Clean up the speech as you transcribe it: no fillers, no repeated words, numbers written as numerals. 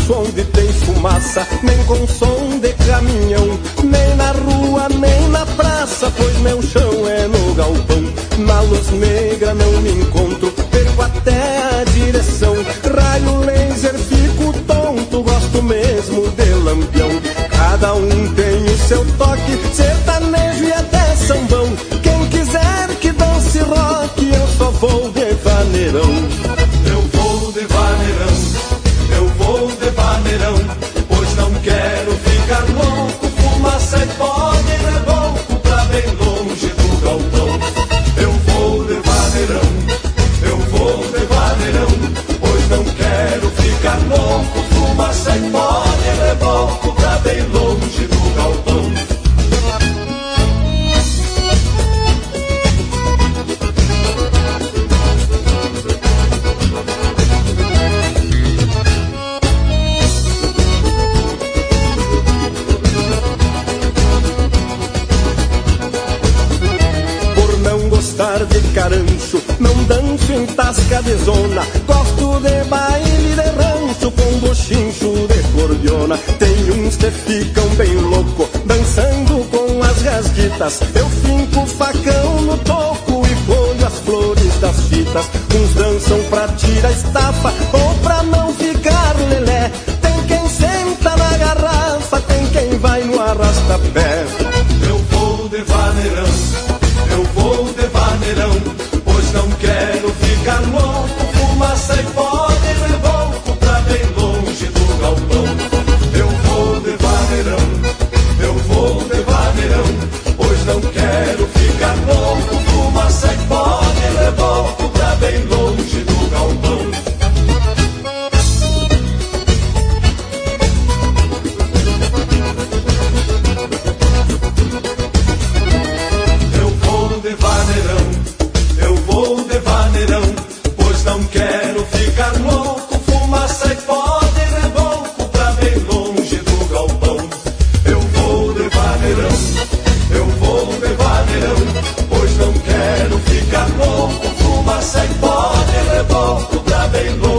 rancho onde tem fumaça, nem com som de caminhão, nem na rua, nem na praça, pois meu chão é no galpão. Na luz negra não me encontro, perco até a direção. Raio laser, fico tonto, gosto mesmo de lampião. Cada um tem o seu toque, sertanejo e até sambão. Quem quiser que dance rock, eu só vou de vaneirão. Eu vou de vaneirão, eu vou de vaneirão, pois não quero ficar louco, fumaça e pó de reboco pra bem longe do galpão. Eu vou de vaneirão, eu vou de vaneirão, pois não quero ficar louco, fumaça e pó de reboco pra bem longe do galpão. De carancho, não danço em tasca de zona. Gosto de baile de rancho com bochincho de cordiona. Tem uns que ficam bem louco dançando com as rasguitas. Eu finco o facão no toco e colho as flores das fitas. Uns dançam pra tirar estafa ou pra não ficar lelé. Tem quem senta na garrafa, tem quem vai no arrasta-pé. Eu vou de vaneirão, eu vou de vaneirão, pois não quero ficar louco, fumaça e pó de reboco pra bem longe do galpão. Eu vou de vaneirão, eu vou de vaneirão, pois não quero ficar louco, fumaça e pó de reboco pra bem longe do galpão. Não quero ficar louco, fumaça e pó de reboco pra bem longe do galpão. Eu vou de vaneirão, eu vou de vaneirão, pois não quero ficar louco, fumaça e pó de reboco pra bem longe.